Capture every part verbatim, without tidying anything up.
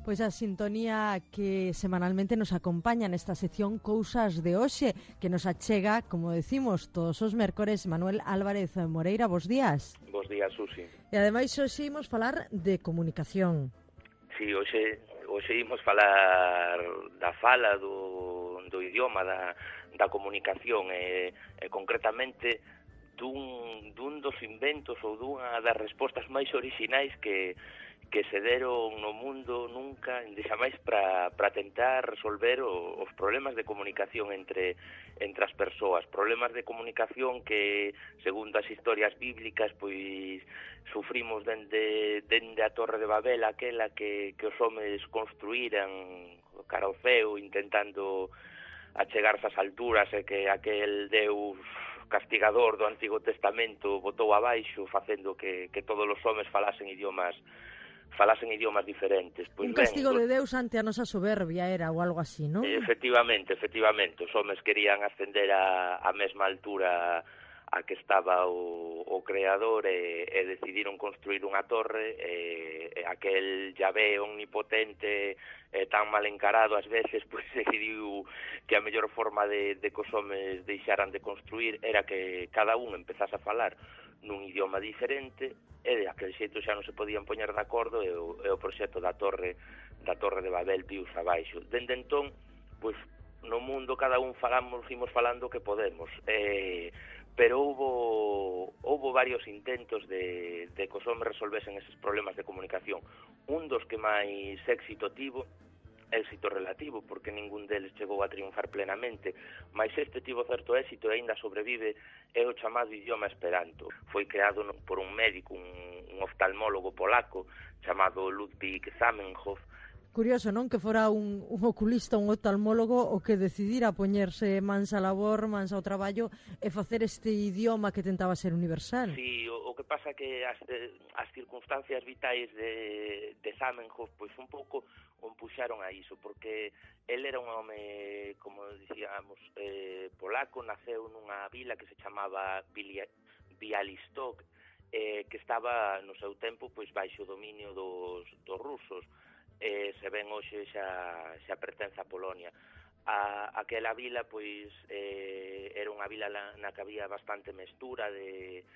Pois a sintonía que semanalmente nos acompaña nesta sección Cousas de Hoxe, que nos achega, como decimos, todos os mércores, Manuel Álvarez Moreira. Bos días. Bos días, Susi. E ademais hoxe imos falar de comunicación. Sí, hoxe, hoxe imos falar da fala, do, do idioma, da, da comunicación, e, e concretamente dun, dun dos inventos ou dunha das respostas máis orixinais que que se deron no mundo nunca, endexamais para para tentar resolver o, os problemas de comunicación entre entre as persoas, problemas de comunicación que, segundo as historias bíblicas, pois sufrimos dende dende a Torre de Babel, aquela que que os homes construíran cara ao ceo intentando achegarse ás alturas, e que aquel Deus castigador do Antigo Testamento botou abaixo, facendo que que todos os homes falasen idiomas falasen idiomas diferentes. Pois un castigo ben, de Deus ante a nosa soberbia era ou algo así, non? Efectivamente, efectivamente. Os homes querían ascender a, a mesma altura a que estaba o, o creador e, e decidiron construir unha torre e, e aquel Yahvé omnipotente e tan mal encarado ás veces, pois decidiu que a mellor forma de, de que os homes deixaran de construir era que cada un empezase a falar nun idioma diferente, e de aquel xeito xa non se podían poñer de acordo, e o, e o proxecto da torre da Torre de Babel viuse abaixo. Dende entón, pois no mundo cada un falamos, imos falando o que podemos, eh, pero houbo houbo varios intentos de, de que os homes resolvesen eses problemas de comunicación. Un dos que máis éxito tivo, éxito relativo, porque ningún deles chegou a triunfar plenamente, mas este tivo certo éxito e aínda sobrevive, é o chamado idioma Esperanto. Foi creado por un médico, un, un oftalmólogo polaco, chamado Ludwig Zamenhof. Curioso, non? Que fora un, un oculista, un oftalmólogo, o que decidira poñerse mans a labor, mans ao traballo, e facer este idioma que tentaba ser universal. Sí, o, o que pasa que as, as circunstancias vitais de, de Zamenhof, pois un pouco o empuxaron a iso, porque el era un home, como dicíamos, eh, polaco, naceu nunha vila que se chamaba Bialystok, eh, que estaba no seu tempo pois baixo o dominio dos, dos rusos, e se ven hoxe xa, xa pertence a Polonia. A, aquela vila, pois, eh, era unha vila na que había bastante mestura de,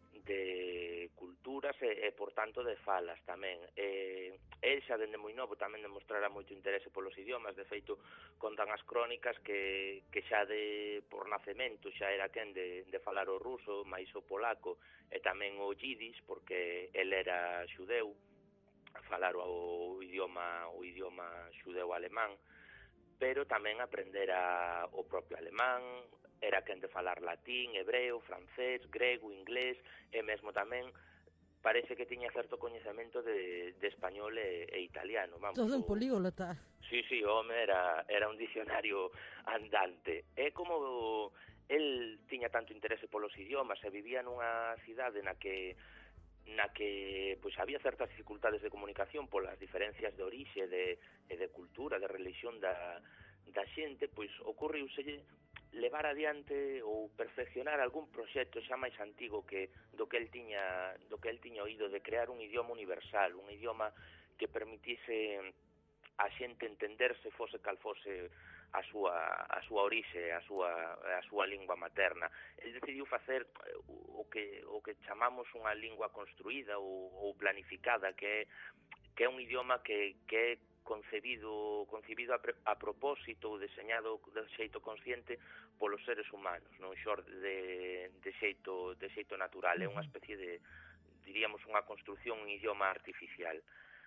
de culturas e, e, por tanto, de falas tamén. Eh, el xa dende moi novo tamén demostrara moito interese polos idiomas. De feito, contan as crónicas que, que xa de por nacemento xa era quen de, de falar o ruso, máis o polaco, e tamén o yiddish, porque el era xudeu, falar o idioma o idioma xudeu-alemán, pero tamén aprendera o propio alemán, era quen de falar latín, hebreo, francés, grego, inglés, e mesmo tamén parece que tiña certo coñecemento de, de español e, e italiano. Vamos, todo en o, políglota. Sí, sí, o home era, era un dicionario andante. É como el tiña tanto interese polos idiomas e vivía nunha cidade na que na que pois había certas dificultades de comunicación polas diferencias de orixe, de, e de cultura, de religión da, da xente, pois ocurriuselle levar adiante ou perfeccionar algún proxecto xa máis antigo que do que el tiña do que el tiña oído, de crear un idioma universal, un idioma que permitise a xente entenderse, fose cal fose a súa a súa orixe, a súa a súa lingua materna. El decidiu facer o que o que chamamos unha lingua construída ou, ou planificada, que é que é un idioma que que é concebido concebido a, pre, a propósito ou deseñado de xeito consciente polos seres humanos, non xorde de de xeito de xeito natural, é unha especie de, diríamos, unha construción, un idioma artificial.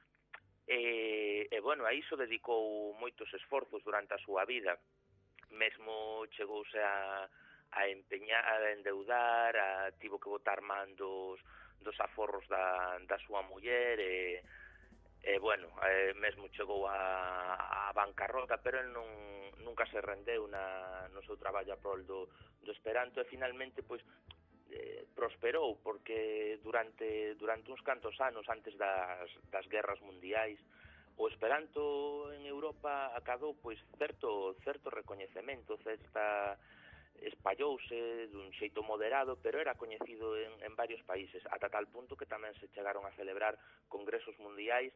E, e bueno, a iso dedicou moitos esforzos durante a súa vida. Mesmo chegouse a, a empeñar, a endeudar, a, tivo que botar man dos, dos aforros da, da súa muller, e, e bueno, e mesmo chegou a, a bancarrota, pero el non, nunca se rendeu na, no seu traballo a prol do, do Esperanto, e finalmente, pois, Eh, prosperou, porque durante durante uns cantos anos antes das, das guerras mundiais o Esperanto en Europa acadou pois certo certo recoñecemento, certa espallouse dun xeito moderado, pero era coñecido en, en varios países, ata tal punto que tamén se chegaron a celebrar congresos mundiais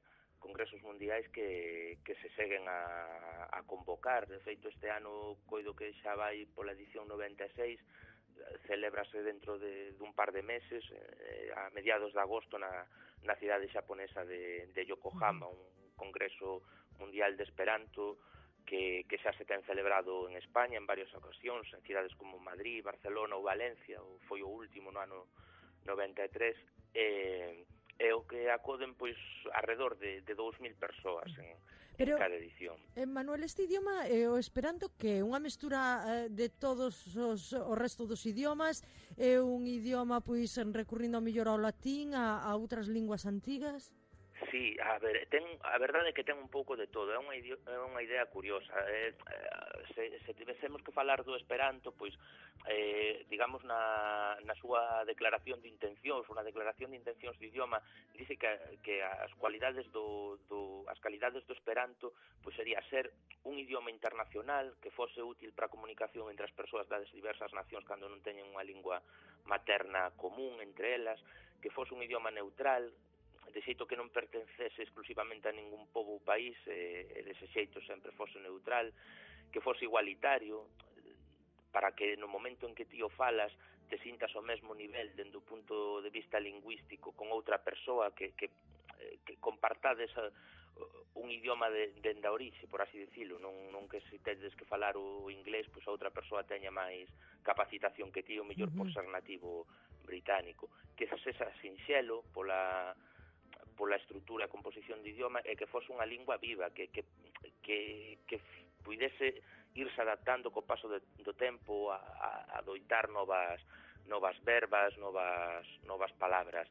congresos mundiais que, que se seguen a, a convocar. De feito, este ano coido que xa vai pola edición noventa e seis, celébrase dentro de, de un par de meses, eh, a mediados de agosto na, na cidade xaponesa de, de Yokohama, un congreso mundial de Esperanto que, que xa se ten celebrado en España en varias ocasións, en cidades como Madrid, Barcelona ou Valencia, ou foi o último no ano noventa e tres, e, e o que acoden pois alrededor de, de dous mil persoas en, Pero, en cada edición. Eh, Manuel, este idioma é o esperanto, que é unha mestura eh, de todos os, o resto dos idiomas, é un idioma pois recurrindo mellor ao latín, a, a outras linguas antigas? Sí, a ver, ten, a verdade é que ten un pouco de todo, é unha, idio, é unha idea curiosa. Eh, se, se tivésemos que falar do esperanto, pois, eh, digamos, na, na súa declaración de intencións, unha declaración de intencións de idioma, dice que, que as cualidades do, do, as calidades do esperanto, pois sería ser un idioma internacional que fose útil para a comunicación entre as persoas das diversas nacións cando non teñen unha lingua materna común entre elas, que fose un idioma neutral, de xeito que non pertencese exclusivamente a ningún pobo ou país, e, e dese xeito sempre fose neutral, que fose igualitario, para que no momento en que ti o falas te sintas ao mesmo nivel dende o punto de vista lingüístico con outra persoa, que, que, que compartades a, un idioma de, dende a orixe, por así dicilo, non, non que se tedes que falar o inglés, pois a outra persoa teña máis capacitación que ti, o mellor por ser nativo británico, que se sexa sinxelo pola pola estrutura e composición de idioma, e que fose unha lingua viva, que, que, que, que puidese irse adaptando co paso de, do tempo a, a, a doitar novas, novas verbas, novas, novas palabras.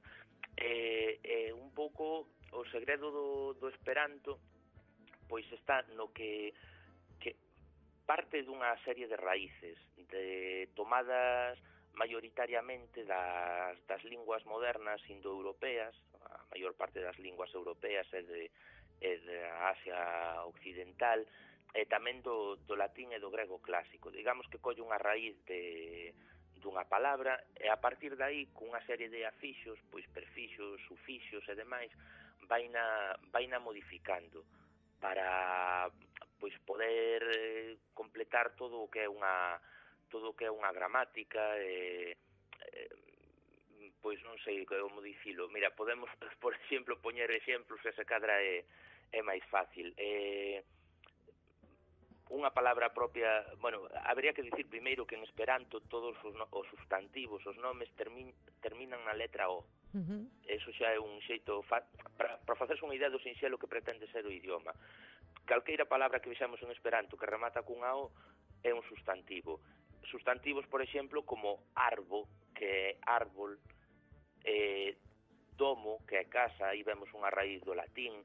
E, e un pouco o segredo do, do esperanto pois está no que, que parte dunha serie de raíces de tomadas maioritariamente das, das linguas modernas indoeuropeas. A maior parte das linguas europeas é de, é de Asia Occidental, e tamén do, do latín e do grego clásico. Digamos que colle unha raíz de, dunha palabra, e a partir de aí, cunha serie de afixos, pois prefixos, sufixos e demais, vaina, vaina modificando para pois poder eh, completar todo o que é unha todo o que é unha gramática, e eh, pois non sei como dicilo. Mira, podemos, por exemplo, poñer exemplos, que se cadra é, é máis fácil. Eh, unha palabra propia, bueno, habría que dicir primeiro que en Esperanto todos os, no, os sustantivos, os nomes termin, terminan na letra O. Uh-huh. Eso xa é un xeito fa, para, para facerse unha idea do sinxelo que pretende ser o idioma. Calqueira palabra que vexamos en Esperanto que remata cunha O é un sustantivo. Sustantivos, por exemplo, como arbo, que é árbol, eh, domo, que é casa, aí vemos unha raíz do latín,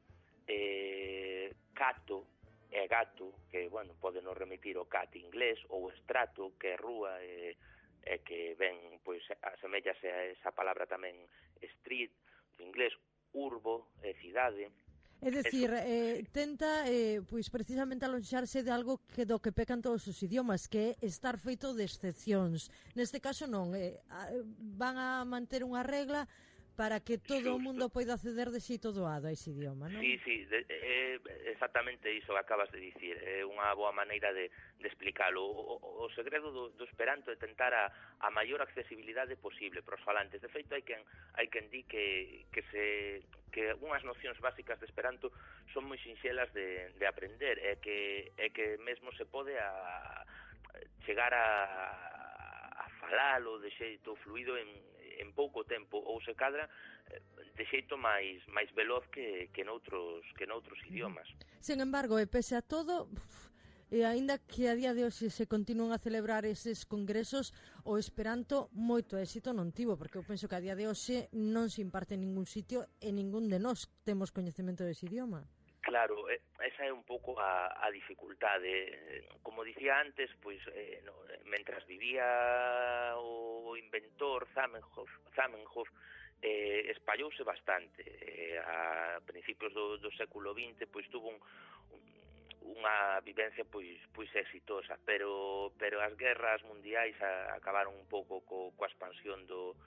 eh, cato, é gato, que, bueno, pode nos remitir ao cat inglés, ou estrato, que é rúa, e, e que ven, pois, asemellase a esa palabra tamén street, do inglés, urbo, é cidade. É dicir, eh, tenta eh, pois precisamente alonxarse de algo que do que pecan todos os idiomas, que é estar feito de excepcións. Neste caso non, eh, van a manter unha regla para que todo o mundo poida acceder de xeito doado a ese idioma, non? Sí, sí, de, é exactamente iso que acabas de dicir, é unha boa maneira de, de explicarlo. O, o, o segredo do, do Esperanto é tentar a, a maior accesibilidade posible para os falantes. De feito, hai quen, hai quen di que, que, se, que unhas nocións básicas de Esperanto son moi sinxelas de, de aprender, e que, é que mesmo se pode a, chegar a, a falalo de xeito fluido en en pouco tempo, ou se cadra de xeito máis máis veloz que, que noutros que noutros idiomas. Sen embargo, e pese a todo, e aínda que a día de hoxe se continúan a celebrar eses congresos, o Esperanto moito éxito non tivo, porque eu penso que a día de hoxe non se imparte en ningún sitio e ningún de nós temos coñecemento dese idioma. Claro, esa é un pouco a, a dificultade. Como dicía antes, pois eh, no, mentras vivía o inventor Zamenhof, Zamenhof eh, espallouse bastante. Eh, a principios do, do século vinte, pois tuvo un, un, unha vivencia pois pois exitosa, pero pero as guerras mundiais a, acabaron un pouco co, coa expansión do do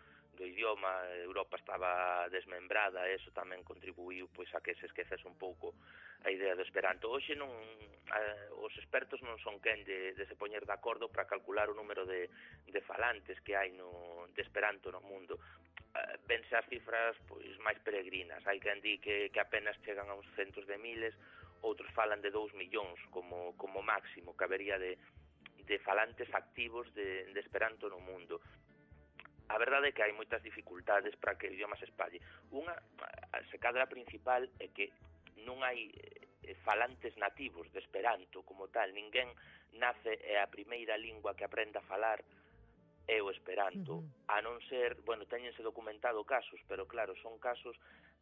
idioma, Europa estaba desmembrada, e eso tamén contribuiu pois a que se esquecese un pouco a idea do Esperanto. Hoxe non, eh, os expertos non son quen de, de se poñer de acordo para calcular o número de, de falantes que hai no, de Esperanto no mundo. Eh, vense as cifras pois máis peregrinas. Hai quen di que, que apenas chegan a uns centos de miles, outros falan de dous millóns como, como máximo que habería de, de falantes activos de, de Esperanto no mundo. A verdade é que hai moitas dificultades para que o idioma se espalle. Unha, se cadra principal, é que non hai eh, falantes nativos de Esperanto como tal. Ninguén nace e a primeira lingua que aprende a falar é o Esperanto, uh-huh. a non ser, bueno, teñense documentado casos, pero claro, son casos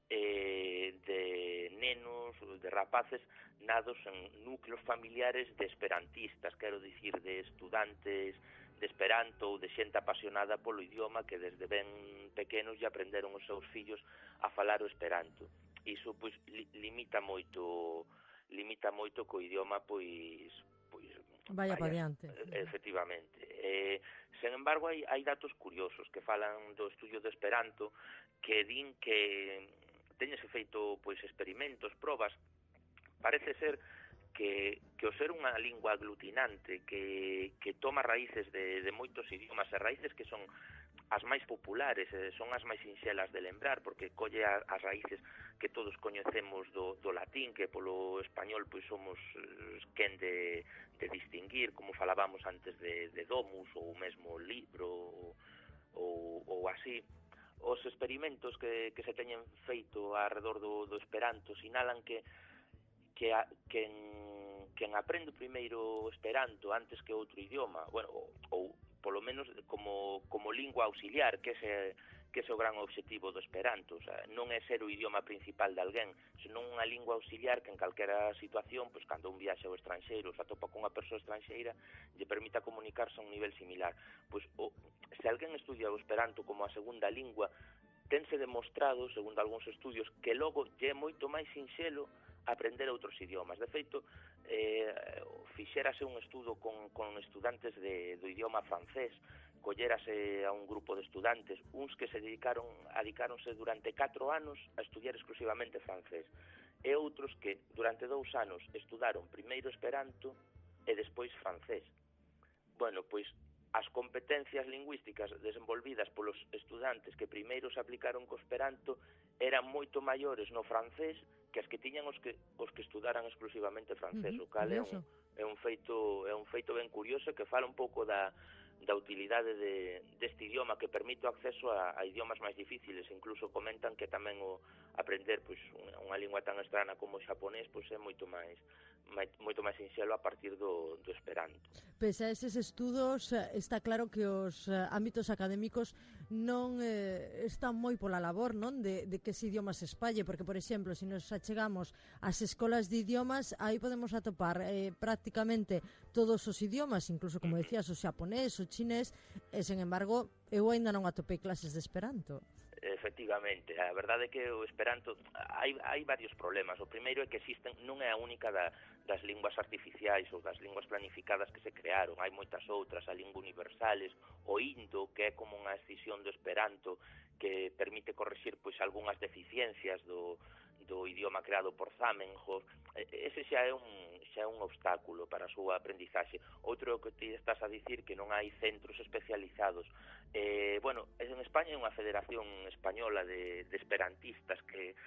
eh, de nenos, de rapaces nados en núcleos familiares de esperantistas, quero dicir, de estudantes de Esperanto ou de xente apasionada polo idioma que desde ben pequenos lle aprenderon os seus fillos a falar o Esperanto. Iso pois li, limita moito limita moito que o idioma pois pois vaya para diante. Efectivamente. Eh, sen embargo, hai, hai datos curiosos que falan do estudio do Esperanto que din que teñese feito pois experimentos, probas. Parece ser que, que o ser unha lingua aglutinante que, que toma raíces de, de moitos idiomas e raíces que son as máis populares, eh, son as máis sinxelas de lembrar, porque colle a, as raíces que todos coñecemos do, do latín, que polo español pois somos eh, quen de, de distinguir, como falábamos antes de, de domus, ou mesmo libro, ou, ou así. Os experimentos que, que se teñen feito alrededor do, do Esperanto sinalan que que a, quen, quen aprende primeiro Esperanto antes que outro idioma, bueno, ou, ou polo menos como, como lingua auxiliar, que ese, que ese é o gran obxectivo do Esperanto, o sea, non é ser o idioma principal de alguén, senón unha lingua auxiliar que en calquera situación, pois cando un viaxe ao estranxeiro se atopa con unha persoa estranxeira, lle permita comunicarse a un nivel similar. Pois o, se alguén estudia o Esperanto como a segunda lingua, tense demostrado, segundo algúns estudios, que logo lle é moito máis sinxelo aprender outros idiomas. De feito, eh, fixérase un estudo con, con estudantes de, do idioma francés, collérase a un grupo de estudantes, uns que se dedicaron, adicáronse durante catro anos a estudiar exclusivamente francés, e outros que durante dous anos estudaron primeiro Esperanto e despois francés. Bueno, pois as competencias lingüísticas desenvolvidas polos estudantes que primeiro se aplicaron co Esperanto eran moito maiores no francés que as que tiñan os que os que estudaran exclusivamente francés, uh-huh, o cal é un, é un feito é un feito ben curioso que fala un pouco da da utilidade de, deste idioma que permite o acceso a, a idiomas máis difíciles. Incluso comentan que tamén o aprender pois unha, unha lingua tan estrana como o xaponés pois é moito máis moito máis sinxelo a partir do, do Esperanto. Pese a eses estudos, está claro que os ámbitos académicos non eh, están moi pola labor, non, de, de que ese idioma se espalle, porque, por exemplo, se nos achegamos ás escolas de idiomas, aí podemos atopar eh, prácticamente todos os idiomas, incluso, como decías, o xaponés, o chinés, e, sen embargo, eu aínda non atopei clases de Esperanto. Efectivamente, a verdade é que o Esperanto hai, hai varios problemas. O primeiro é que existen, non é a única da, das linguas artificiais ou das linguas planificadas que se crearon, hai moitas outras, a lingua universales, o indo, que é como unha escisión do Esperanto que permite correxir pois algunhas deficiencias do, do idioma creado por Zamenhof. Ese xa é un xa é un obstáculo para a súa aprendizaxe. Outro que ti estás a dicir que non hai centros especializados. Eh, bueno, en España hai unha federación española de, de esperantistas que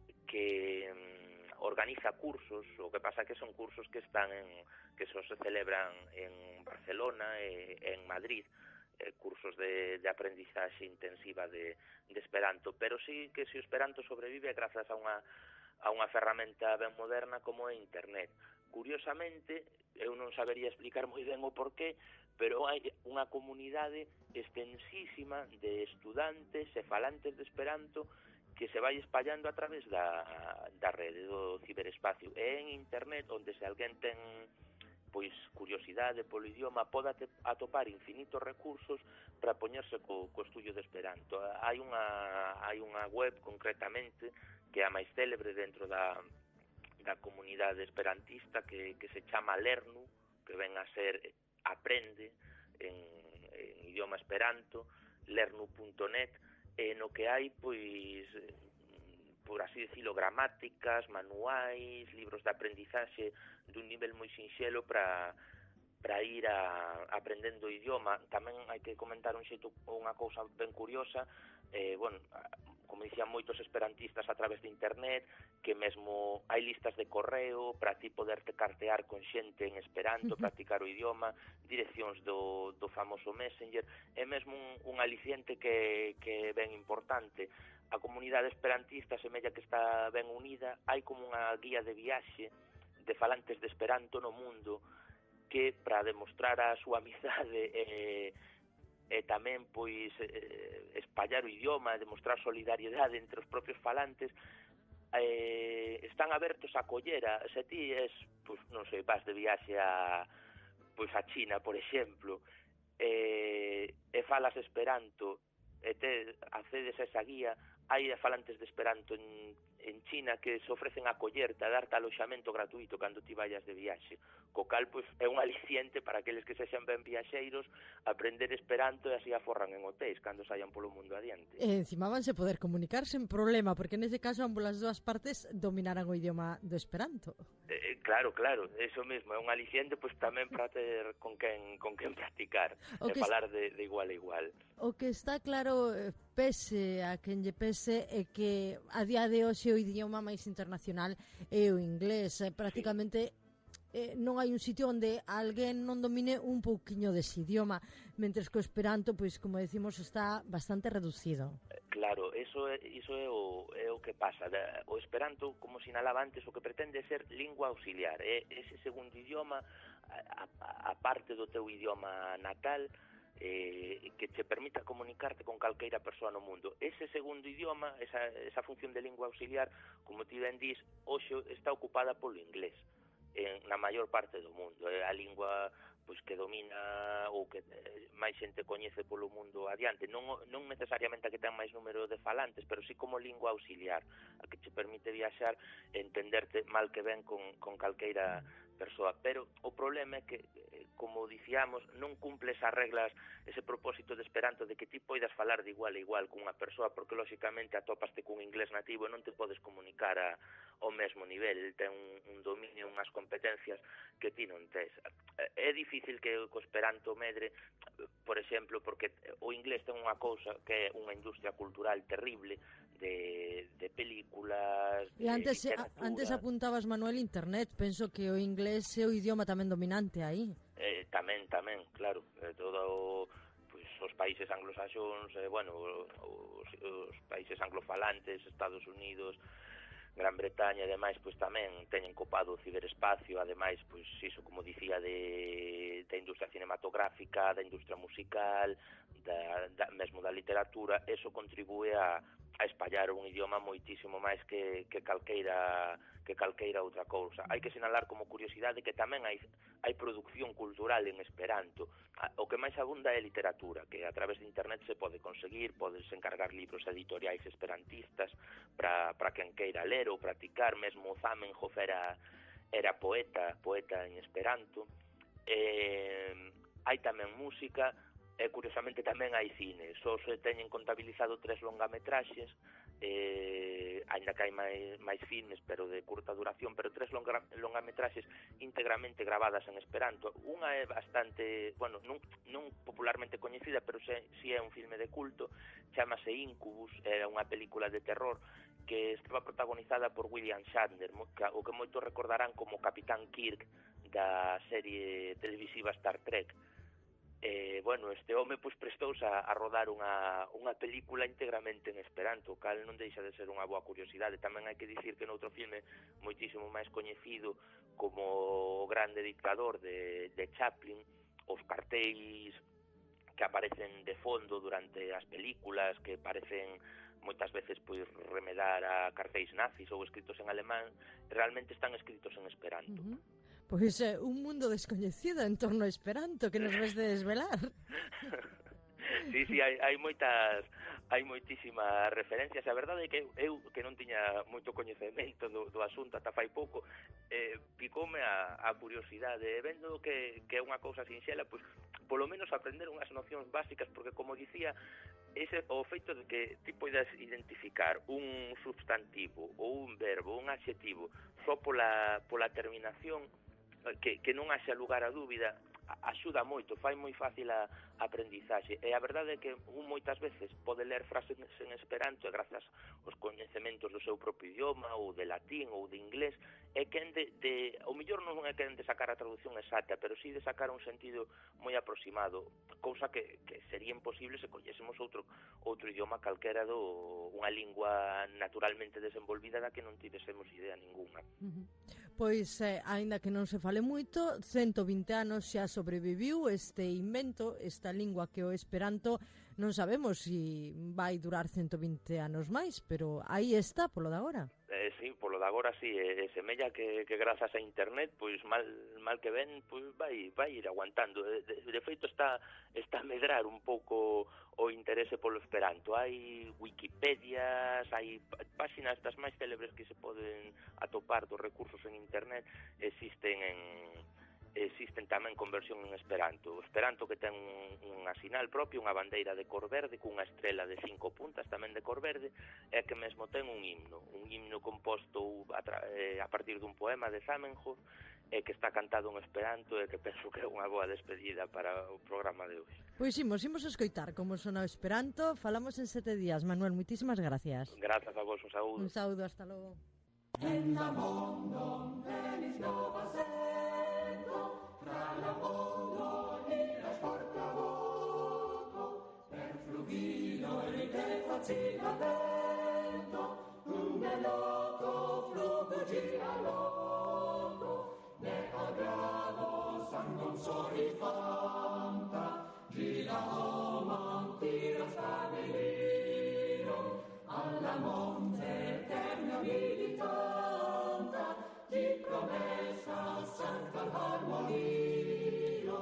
que um, organiza cursos, o que pasa que son cursos que están en que só se celebran en Barcelona e en Madrid, eh, cursos de, de aprendizaxe intensiva de, de Esperanto, pero sí que se o Esperanto sobrevive grazas a unha a unha ferramenta ben moderna como é Internet. Curiosamente, eu non sabería explicar moi ben o porqué, pero hai unha comunidade extensísima de estudantes e falantes de Esperanto que se vai espallando a través da, da rede do ciberespacio. É en Internet onde se alguén ten pois curiosidade polo idioma poda atopar infinitos recursos para poñerse co, co estudio de Esperanto. Hai unha hai unha web concretamente que é a máis célebre dentro da da comunidade esperantista que, que se chama Lernu, que ven a ser aprende en, en idioma esperanto, lernu punto net, e no que hai, pois, por así decirlo, gramáticas, manuais, libros de aprendizaxe dun nivel moi sinxelo para para ir a, aprendendo o idioma. Tamén hai que comentar un xeito, unha cousa ben curiosa, eh, bueno, como dicían moitos esperantistas a través de internet, que mesmo hai listas de correo para ti poderte cartear con xente en esperanto, practicar o idioma, direccións do, do famoso Messenger, é mesmo un, un aliciente que, que é ben importante. A comunidade esperantista semella que está ben unida, hai como unha guía de viaxe de falantes de esperanto no mundo, que para demostrar a súa amizade e, e tamén pois eh, espallar o idioma, demostrar solidariedade entre os propios falantes, eh, están abertos a collera. Se ti es, pois non sei, vas de viaxe a pois a China, por exemplo, e, e falas esperanto e te accedes a esa guía, hai falantes de esperanto en, en China que se ofrecen a collerte, a darte aloxamento gratuito cando ti vayas de viaxe, co cal pois, é un aliciente para aqueles que sexan ben viaxeiros aprender esperanto e así aforran en hotéis cando saian polo mundo adiante. E encima vanse poder comunicar sen problema, porque nese caso ambas as dúas partes dominarán o idioma do esperanto. Eh, claro, claro, eso mesmo, é un aliciente pois tamén para ter con quen, con quen practicar e falar de, de igual a igual. O que está claro, pese a quen lle pese, é que a día de hoxe o idioma máis internacional é o inglés. Prácticamente eh, non hai un sitio onde alguén non domine un pouquiño dese idioma, mentres que o esperanto, pois como decimos, está bastante reducido. Claro, eso é, iso é o, é o que pasa. O esperanto, como sinalaba antes, o que pretende ser lingua auxiliar. É ese segundo idioma, a, a, a parte do teu idioma natal, eh, que te permita comunicarte con calqueira persoa no mundo. Ese segundo idioma, esa, esa función de lingua auxiliar, como ti ben dís, hoxe está ocupada polo inglés en, na maior parte do mundo. É a lingua pois que domina ou que eh, máis xente coñece polo mundo adiante, non, non necesariamente a que ten máis número de falantes, pero sí como lingua auxiliar, a que te permite viaxar e entenderte mal que ben con, con calqueira persoa. Pero o problema é que, como dicíamos, non cumple esas reglas, ese propósito de esperanto de que ti poidas falar de igual a igual cunha persoa, porque lóxicamente atopaste cun inglés nativo e non te podes comunicar a, ao mesmo nivel. El ten un, un dominio, unhas competencias que ti non tes. É difícil que o esperanto medre, por exemplo, porque o inglés ten unha cousa que é unha industria cultural terrible de, de películas, de e antes, literatura. Antes apuntabas, Manuel, internet. Penso que o inglés é o idioma tamén dominante aí. Eh, tamén, tamén, claro. Eh, todo pues, os países anglosaxóns, eh, bueno, os, os países anglofalantes, Estados Unidos, Gran Bretaña e demais, pois tamén teñen copado o ciberespacio, ademais, pois iso, como dicía, de, da industria cinematográfica, da industria musical, da, da, mesmo da literatura. Eso contribúe a, a espallar un idioma moitísimo máis que, que calqueira que calqueira outra cousa. Hai que sinalar como curiosidade que tamén hai, hai producción cultural en esperanto. O que máis abunda é literatura, que a través de internet se pode conseguir, podes encargar libros editoriais esperantistas para para quen queira ler ou practicar. Mesmo Zamenhof era, era poeta, poeta en esperanto. Eh, hai tamén música, e curiosamente tamén hai cine. Só se teñen contabilizado tres longametraxes, eh, ainda que hai máis, máis filmes, pero de curta duración, pero tres longa, longametraxes íntegramente gravadas en esperanto. Unha é bastante, bueno, non, non popularmente coñecida, pero si, si é un filme de culto, chamase Incubus, era unha película de terror que estaba protagonizada por William Shatner, o que moitos recordarán como Capitán Kirk da serie televisiva Star Trek. Eh, bueno, este home pois prestouse a, a rodar unha, unha película íntegramente en esperanto, o cal non deixa de ser unha boa curiosidade. Tamén hai que dicir que noutro filme moitísimo máis coñecido, como O grande dictador de, de Chaplin, os cartéis que aparecen de fondo durante as películas, que parecen moitas veces pois remedar a cartéis nazis ou escritos en alemán, realmente están escritos en esperanto. Uh-huh. Pois é, un mundo descoñecido en torno a esperanto que nos ves de desvelar. Sí, sí, hai, hai moitas, hai moitísimas referencias. A verdade é que eu, que non tiña moito coñecemento do, do asunto ata fai pouco, eh, picoume a, a curiosidade, e vendo que, que é unha cousa sinxela, pois, polo menos aprender unhas nocións básicas, porque, como dicía, ese, o feito de que ti poidas identificar un substantivo ou un verbo, un adxetivo, só pola, pola terminación, que, que non haxa lugar a dúbida, axuda moito, fai moi fácil a, a aprendizaxe. E a verdade é que un moitas veces pode ler frases en esperanto e grazas aos coñecementos do seu propio idioma ou de latín ou de inglés, é que de, de, o mellor non é que de sacar a traducción exacta, pero sí de sacar un sentido moi aproximado, cousa que, que sería imposible se collésemos outro outro idioma calquera do unha lingua naturalmente desenvolvida da que non tivésemos idea ninguna. Uh-huh. Pois, eh, aínda que non se fale moito, ciento vinte anos xa sobreviviu este invento, esta lingua que o Esperanto. Non sabemos se si vai durar ciento vinte anos máis, pero aí está, polo de agora. Eh, sí, polo de agora sí, e eh, semella que, que grazas a internet, pois mal mal que ven, pois vai vai ir aguantando. De, de, de feito está está a medrar un pouco o interese polo Esperanto. Hai Wikipedias, hai páxinas das máis célebres que se poden atopar dos recursos en internet, existen en existen tamén con versión en Esperanto. O Esperanto que ten un, unha sinal propio, unha bandeira de cor verde cunha estrela de cinco puntas tamén de cor verde, e que mesmo ten un himno, un himno composto a, tra, eh, a partir dun poema de Zamenhof, e que está cantado en Esperanto, e que penso que é unha boa despedida para o programa de hoxe. Pois imos, imos escoitar como sona o Esperanto. Falamos en sete días. Manuel, moitísimas gracias. Grazas a vos, un saúdo. Un saúdo, hasta logo. En la mondo venis nova sento, tra la mondo e la sporca voto, per fluvino e che facina vento, un bel loco flugo gira loco, ne agravo san consoli fanta, gira homo tira stabiliro, alla monte eterna militanta, di promessa santa armonio.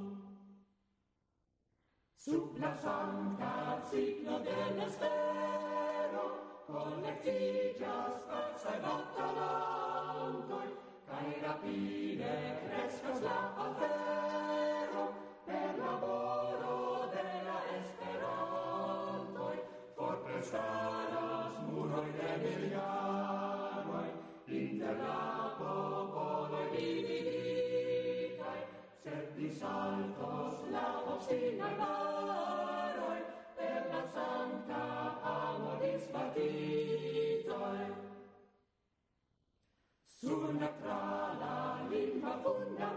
Sulla santa signo dell'estero, con le tigia spazza e battalanto, cae rapine crescas la afero, per lavoro della Esperanto, for prestaras muroi de miliaroi, inter la popolo dividitai, sed di saltos la obstina varoi, per la santa amoris batitoi. Sulla tra la lingua fondamentale,